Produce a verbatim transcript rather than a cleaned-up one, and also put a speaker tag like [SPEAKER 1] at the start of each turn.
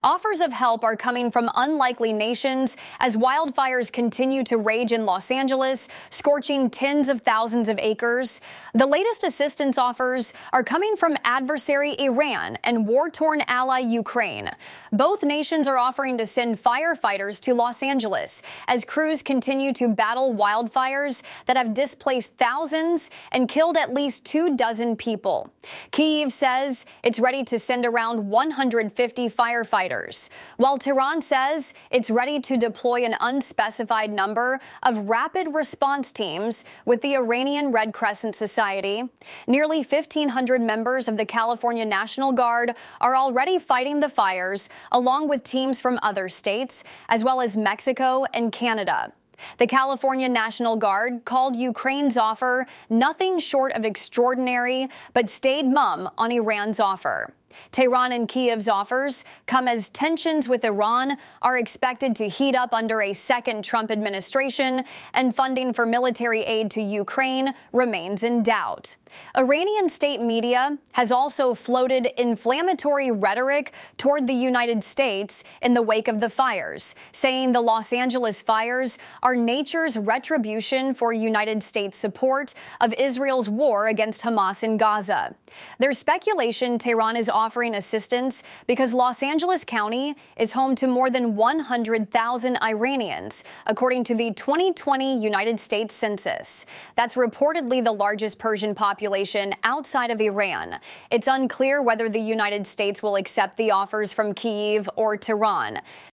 [SPEAKER 1] Offers of help are coming from unlikely nations as wildfires continue to rage in Los Angeles, scorching tens of thousands of acres. The latest assistance offers are coming from adversary Iran and war-torn ally Ukraine. Both nations are offering to send firefighters to Los Angeles as crews continue to battle wildfires that have displaced thousands and killed at least two dozen people. Kyiv says it's ready to send around one hundred fifty firefighters, while Tehran says it's ready to deploy an unspecified number of rapid response teams with the Iranian Red Crescent Society. Nearly fifteen hundred members of the California National Guard are already fighting the fires, along with teams from other states, as well as Mexico and Canada. The California National Guard called Ukraine's offer nothing short of extraordinary, but stayed mum on Iran's offer. Tehran and Kyiv's offers come as tensions with Iran are expected to heat up under a second Trump administration, and funding for military aid to Ukraine remains in doubt. Iranian state media has also floated inflammatory rhetoric toward the United States in the wake of the fires, saying the Los Angeles fires are nature's retribution for United States support of Israel's war against Hamas in Gaza. There's speculation Tehran is offering assistance because Los Angeles County is home to more than one hundred thousand Iranians, according to the twenty twenty United States Census. That's reportedly the largest Persian population outside of Iran. It's unclear whether the United States will accept the offers from Kyiv or Tehran.